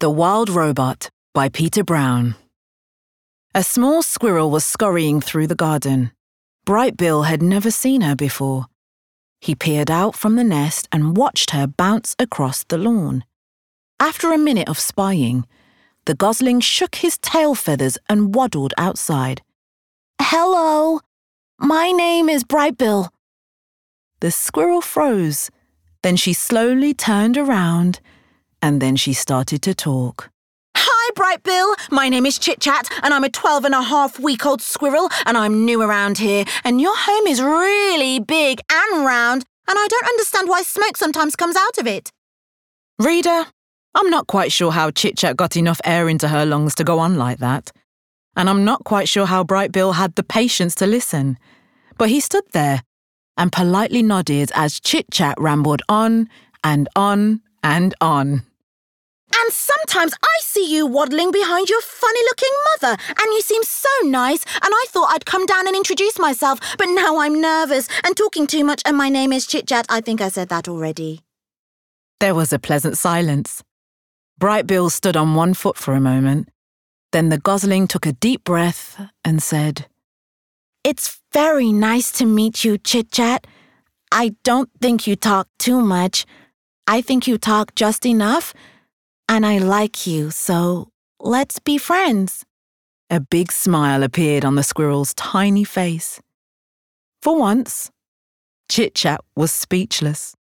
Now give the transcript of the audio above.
The Wild Robot by Peter Brown. A small squirrel was scurrying through the garden. Bright Bill had never seen her before. He peered out from the nest and watched her bounce across the lawn. After a minute of spying, the gosling shook his tail feathers and waddled outside. "Hello, my name is Bright Bill." The squirrel froze. Then she slowly turned around, and then she started to talk. "Hi, Bright Bill. My name is Chit Chat, and I'm a 12-and-a-half-week-old squirrel, and I'm new around here, and your home is really big and round, and I don't understand why smoke sometimes comes out of it." Reader, I'm not quite sure how Chit Chat got enough air into her lungs to go on like that. And I'm not quite sure how Bright Bill had the patience to listen. But he stood there and politely nodded as Chit Chat rambled on and on and on. "And sometimes I see you waddling behind your funny-looking mother, and you seem so nice, and I thought I'd come down and introduce myself, but now I'm nervous and talking too much, and my name is Chit Chat. I think I said that already." There was a pleasant silence. Bright Bill stood on one foot for a moment. Then the gosling took a deep breath and said, "It's very nice to meet you, Chit Chat. I don't think you talk too much. I think you talk just enough. And I like you, so let's be friends." A big smile appeared on the squirrel's tiny face. For once, Chit Chat was speechless.